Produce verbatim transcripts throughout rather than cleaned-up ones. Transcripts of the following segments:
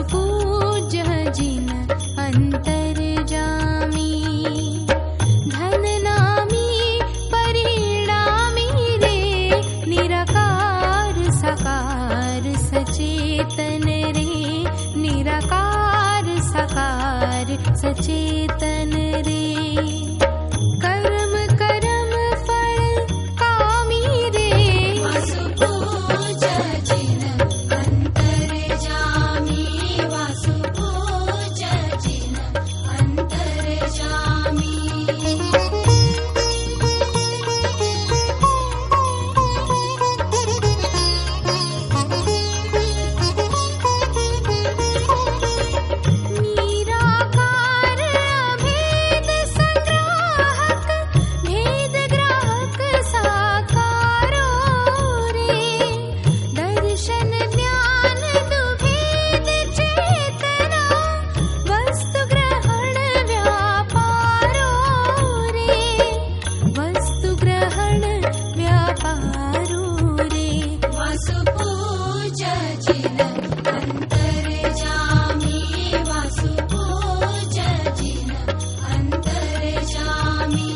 वासुपूज्य जिन अंतर्जामी। धननामी परिणामी रे, निराकार साकार सचेतन रे, निराकार साकार सचेतन रे। कर्म कर्म फल कामी रे, वासुपूज्य जिन अंतर्जामी। वासुपूज्य जिन अंतर्जामी। निराकार अभेद संग्राहक, भेद ग्राहक साकारो रे। दर्शन ज्ञान दुभेद चेतना, वस्तु ग्रहण व्यापारो रे। वस्तु ग्रहण व्यापारो रे। वासुपूज्य जिन अंतर्जामी। वासुपूज्य जिन अंतर्जामी।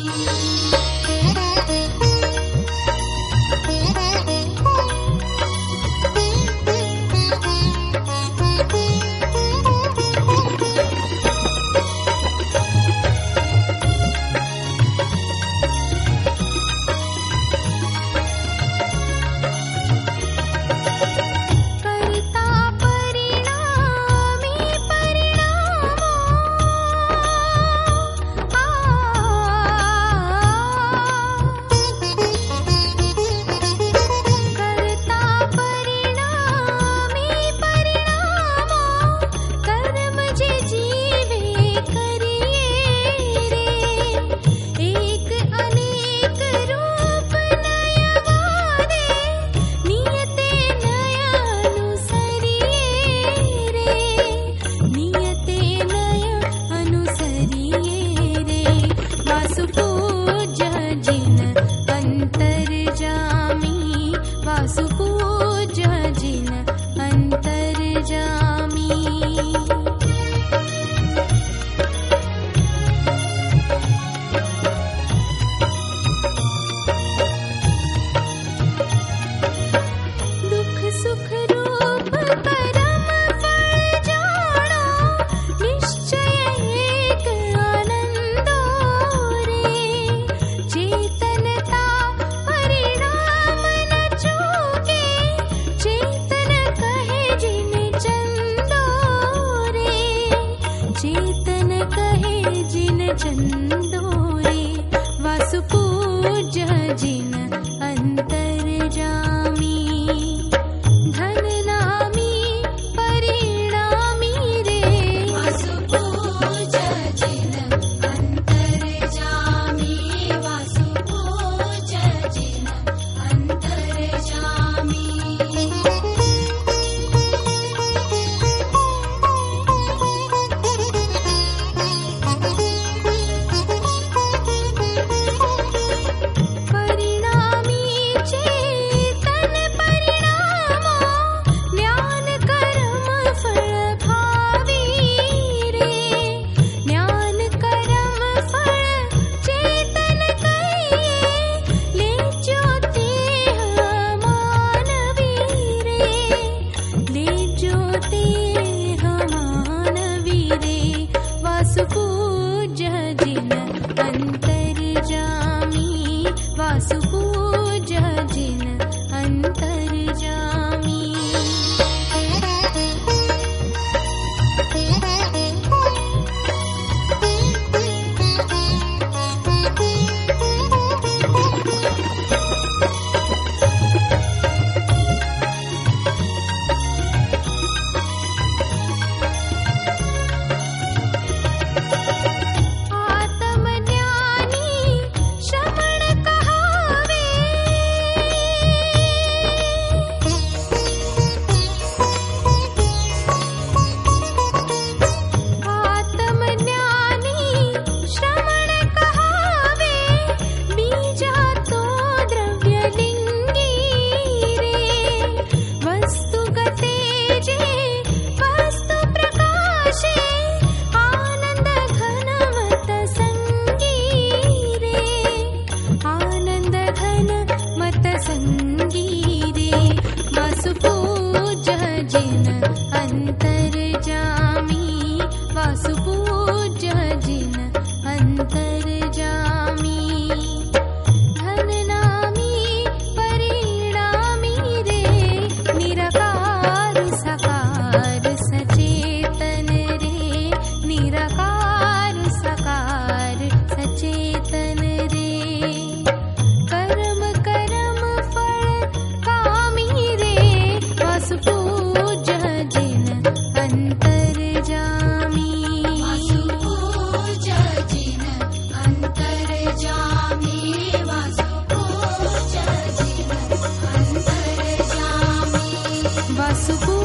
कर्ता परिणामी परिणामो, आ कर्ता परिणामी परिणामो, कर्म जे जीवे करिए रे। एक अनेक रूप नयवाने, नियते नय अनुसरिए रे। नियते नय अनुसरिए रे। वासुपूज्य जिन अंतर्जामी। वासुपूज्य जिन अंतर्जामी। दुख सुख रूप परम फल जानो, निश्चय एक आनंदो रे। चेतनता परिणाम न चूके, चेतन कहे जिन चंदो रे। चेतन कहे जिन चंदो रे। वासुपूज्य जिन अंतर्जामी। धननामी परिणामी रे, वासुपूज्य जिन अंतर्जामी। वासुपूज्य जिन अंतर्जामी। परिणाम वासुपूज्य जिन अंतर्जामी वासुपूज्य जिन अंतर्जामी धननामी परिणामी रे निराकार साकार सचेतन रे निराकार साकार सचेतन रे कर्म कर्म फल कामी रे वासुपूज्य जिन अंतर्जामी वासुपूज्य जिन अंतर्जामी वासुपूज्य जिन अंतर्जामी वासुपूज्य